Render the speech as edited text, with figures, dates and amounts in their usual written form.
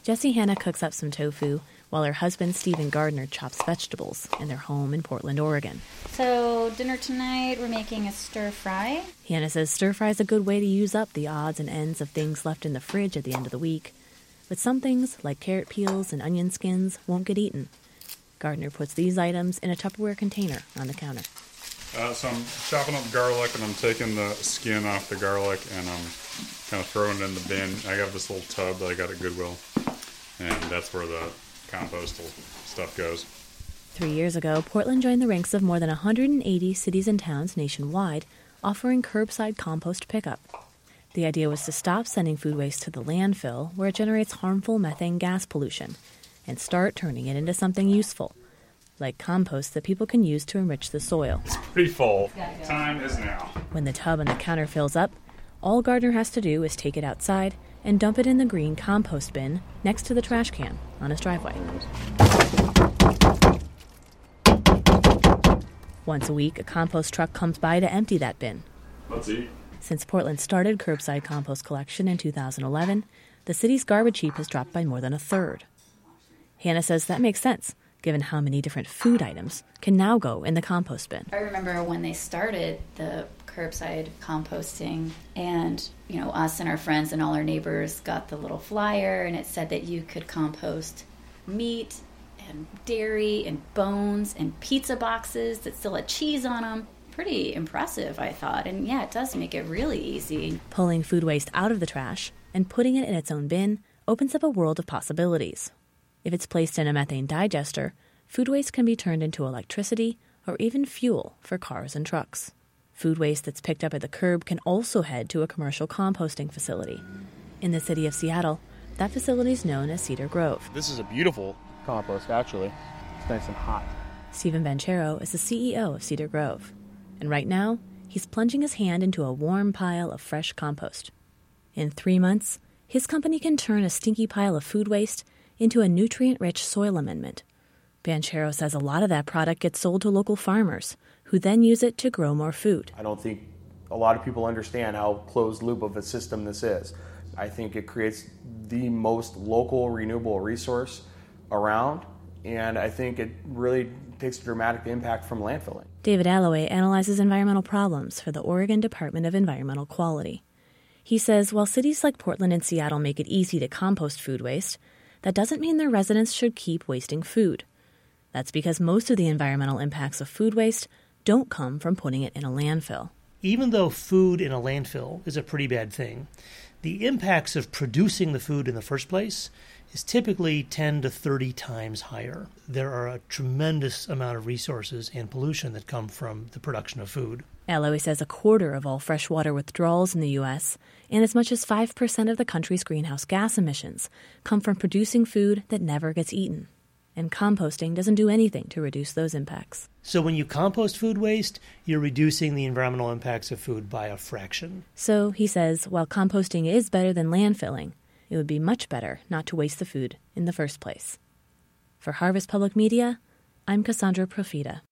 Jessie Hanna cooks up some tofu while her husband, Stephen Gardner, chops vegetables in their home in Portland, Oregon. So dinner tonight, we're making a stir-fry. Hanna says stir-fry is a good way to use up the odds and ends of things left in the fridge at the end of the week. But some things, like carrot peels and onion skins, won't get eaten. Gardner puts these items in a Tupperware container on the counter. So I'm chopping up garlic, and I'm taking the skin off the garlic, and I'm kind of throwing it in the bin. I got this little tub that I got at Goodwill, and that's where the compostal stuff goes. 3 years ago, Portland joined the ranks of more than 180 cities and towns nationwide offering curbside compost pickup. The idea was to stop sending food waste to the landfill, where it generates harmful methane gas pollution, and start turning it into something useful, like compost that people can use to enrich the soil. It's pretty full. Time is now. When the tub on the counter fills up, all Gardner has to do is take it outside and dump it in the green compost bin next to the trash can on his driveway. Once a week, a compost truck comes by to empty that bin. Let's eat. Since Portland started curbside compost collection in 2011, the city's garbage heap has dropped by more than a third. Hanna says that makes sense, given how many different food items can now go in the compost bin. I remember when they started the curbside composting, and us and our friends and all our neighbors got the little flyer, and it said that you could compost meat and dairy and bones and pizza boxes that still had cheese on them. Pretty impressive, I thought. And yeah, it does make it really easy. Pulling food waste out of the trash and putting it in its own bin opens up a world of possibilities. If it's placed in a methane digester, food waste can be turned into electricity or even fuel for cars and trucks. Food waste that's picked up at the curb can also head to a commercial composting facility. In the city of Seattle, that facility is known as Cedar Grove. This is a beautiful compost, actually. It's nice and hot. Stephen Banchero is the CEO of Cedar Grove. And right now, he's plunging his hand into a warm pile of fresh compost. In 3 months, his company can turn a stinky pile of food waste into a nutrient-rich soil amendment. Banchero says a lot of that product gets sold to local farmers, who then use it to grow more food. I don't think a lot of people understand how closed loop of a system this is. I think it creates the most local renewable resource around, and I think it really takes a dramatic impact from landfilling. David Alloway analyzes environmental problems for the Oregon Department of Environmental Quality. He says while cities like Portland and Seattle make it easy to compost food waste, that doesn't mean their residents should keep wasting food. That's because most of the environmental impacts of food waste don't come from putting it in a landfill. Even though food in a landfill is a pretty bad thing, the impacts of producing the food in the first place is typically 10 to 30 times higher. There are a tremendous amount of resources and pollution that come from the production of food. Alloway says a quarter of all freshwater withdrawals in the U.S. and as much as 5% of the country's greenhouse gas emissions come from producing food that never gets eaten. And composting doesn't do anything to reduce those impacts. So when you compost food waste, you're reducing the environmental impacts of food by a fraction. So, he says, while composting is better than landfilling, it would be much better not to waste the food in the first place. For Harvest Public Media, I'm Cassandra Profita.